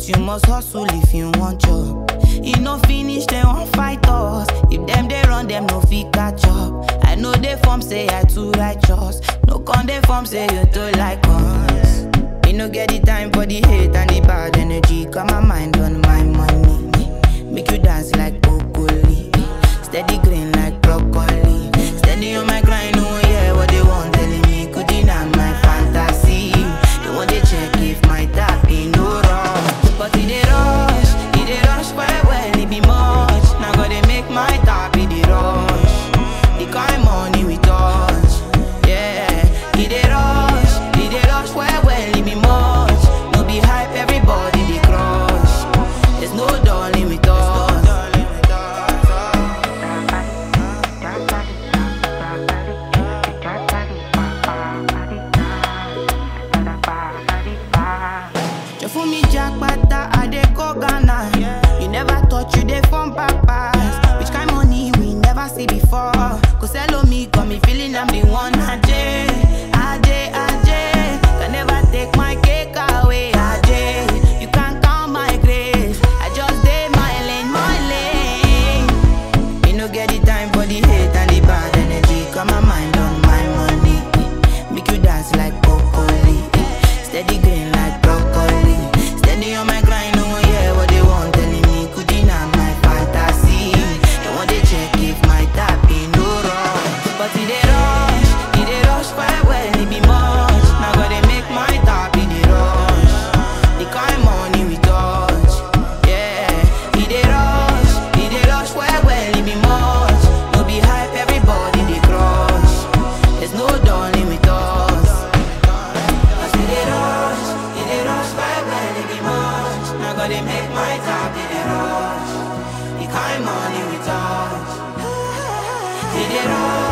but you must hustle if you want job. You no finish, they won't fight us. If them they run, them no fit catch up. I know they form say I too righteous. No con they form say you too like us. Me no get the time for the hate and the bad energy. Got my mind on my money. Make you dance like broccoli. Steady green like broccoli. Steady on my grind, oh yeah, what they want telling me. Could deny my fantasy. They want to check if my tap ain't no wrong. But it they rush well, it be much. Now gotta make my tap, it they rush. The kind money we touch, yeah. It they rush well, it be much. No be hype, everybody they crush. There's no darling with us. For me, Jack Bata, I dey go Ghana. You never thought you dey from papas. Which kind money we never see before? Cause hello me, got me feeling I'm the one. Ajay, can never take my cake away. Ajay, you can't count my grace. I just did my lane. You no get the time for the hate and the bad energy. Got my mind on my money. Make you dance like broccoli. Steady green like broccoli. Steady on my grind, oh yeah, what they want telling me. Could deny my fantasy. They want to check if my tap ain't no wrong. But it they rush well, it be much. Now gotta make my tap, it they rush. The kind money we touch, yeah. It they rush well, it be much. No be hype, everybody they crush. There's no darling with us. Cause it they rush well, it be much. Now gotta make my tap, it they rush. The kind money we touch, it they rush.